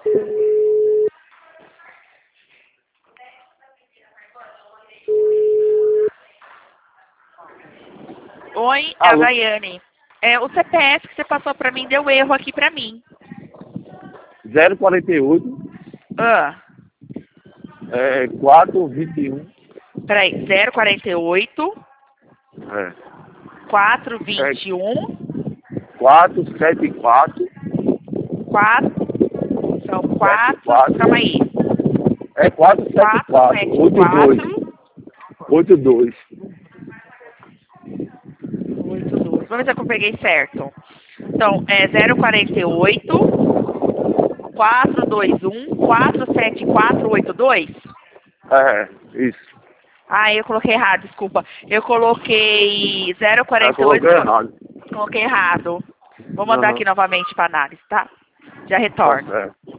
Oi, é a Alô? Daiane. O CPF que você passou pra mim deu erro aqui pra mim. 048 Ah, 421 peraí, 048 é, 421 474 4, são 4, 74 calma aí, 474 82 82 47482. Vamos ver se eu peguei certo. Então, é 048 421 47482. Isso. Ah, eu coloquei errado, desculpa. Eu coloquei Colocou 048, errado. coloquei errado. Vou mandar aqui novamente para análise, tá? Já Tá retorno. certo.